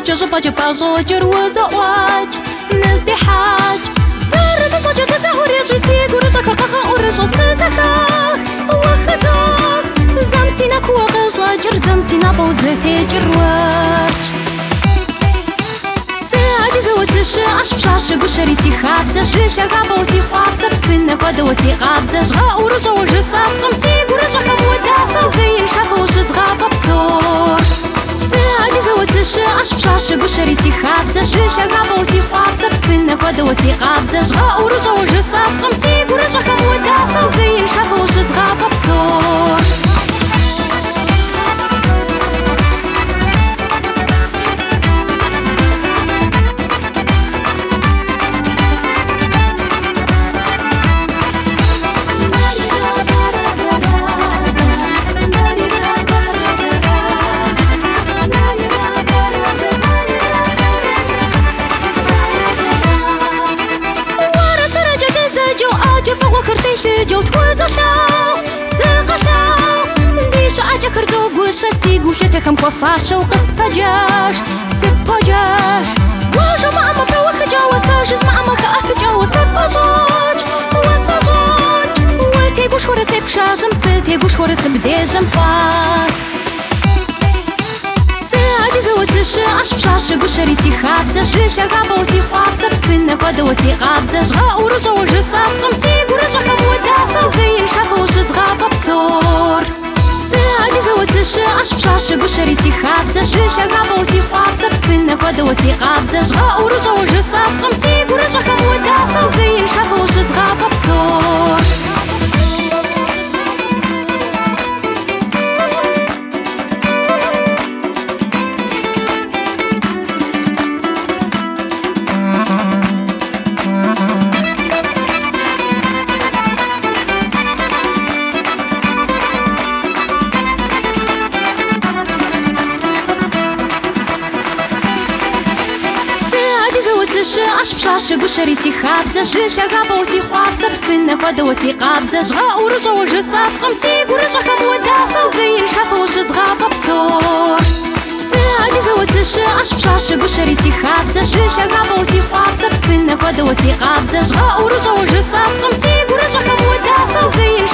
جباج باجوجر وزواج نزدي حاج زار تزوج تزهور يجسيق ورجع كرقاقا ورجع تزخاخ وخزاخ زمسينا كوغا جر زمسينا بوزتي جروارش ساعدي غوزش عش بشاش قشريسي خابزة شيشة غابوسي خوابزة بسنة قدوسي قابزة شغا ورجع وجساف قمسيق ورجع كم ودافع زين شافو وشزغافة بصور ساعدي عش بشاش قشريسي خابزة شيشة غابوسي خوابزة بسنة قدوسي قابزة شغا ورجع وجساف قمسيق ورجع كم ودافع زين شافو وشزغافة بصور جو توزعوا سقطوا ديش عجا خرزو بوشة سيقو شتكم كوفاشة وقص بجاش سب بجاش واجو معما بروا خجا وساجز معما خاك جا وسبجاج وسجاج وتيقوش خورة سب شاجم ستيقوش خورة سب ديجم فات ساعدي غوزش عش بشاش قشريسي خابزة شيشة غابوسي خوابزة بسنة قدوسي قابزة شغا ورجع وجساف قمسيق ورجع كم ودافع زين شافو وشزغافة بصور ساعدي غوزش عش بشاش قشريسي خابزة شيشة غابوسي خوابزة بسنة قدوسي قابزة شغا ورجع وجساف قمسيق ورجع كم ودافع زين شافو وشزغافة بصور عش بشاش قشريسي خابزة شيشة غابوسي خوابزة بسنة قدوسي قابزة شغا ورجع وجساف قمسيق ورجع كم ودافع زين شافو وشزغافة بصور ساعدي غوزش عش بشاش قشريسي خابزة شيشة غابوسي خوابزة بسنة قدوسي قابزة شغا ورجع وجساف قمسيق ورجع كم ودافع زين